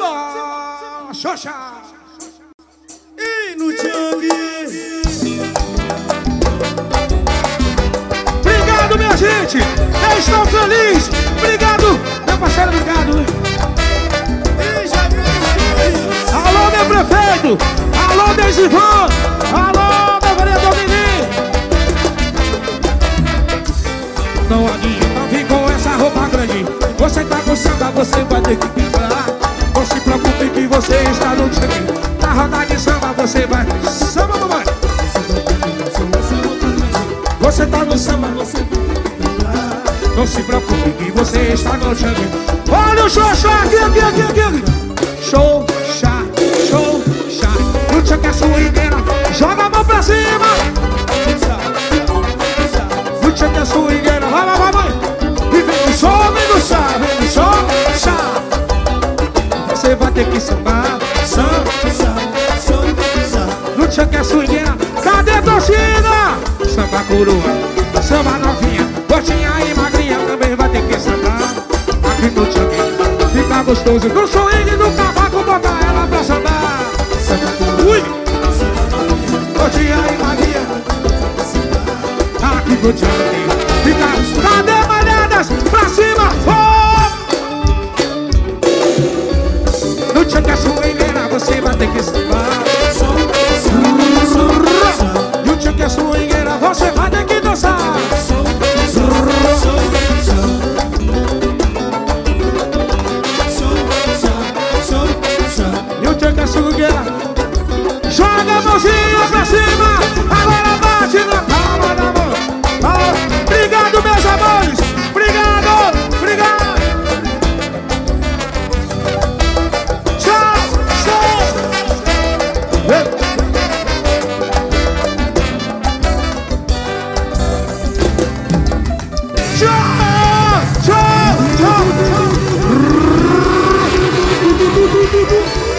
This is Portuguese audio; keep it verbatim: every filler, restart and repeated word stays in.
Simbora, Xoxa. E no Tchang. Obrigado, minha gente. Eu estou feliz. Obrigado, meu parceiro, obrigado. Alô, meu prefeito. Alô, Desivan. Alô, meu vereador Menino. Não adianta vir com essa roupa grande. Você tá com samba, você vai ter que quebrar. Não se preocupe que você está no time. Na roda de samba você vai. Samba, mamãe. Você tá no samba, você vai ter que quebrar. Não se preocupe que você está no time. Olha o Xoxa aqui, aqui, aqui, aqui. Show, chá, show, chá. No tchan que é swingueira, joga a mão pra cima. No tchan que é swingueira, vai, vai, vai, vai. E vem no som, vem no chá, vem no som, chá. Você vai ter que sambar, samba, no tchan que é swingueira. Cadê a torcida? Samba coroa, samba novinha, gordinha e magrinha também vai ter que sambar. Aqui no tchan fica gostoso, no swing do cavaco, bota ela pra sambar. Ui! Gordinha e magrinha, aqui no tchan fica. Cadê malhadas? Pra cima! Oh! No tchan que é swingueira, você vai ter que sambar. No tchan que é swingueira, você vai ter que dançar. No tchan que é swingueira, joga a mãozinha pra cima. Agora bate na palma da mão. Ah, obrigado, meus amores. Obrigado, obrigado. Tchau, tchau. Tchau, tchau, tchau.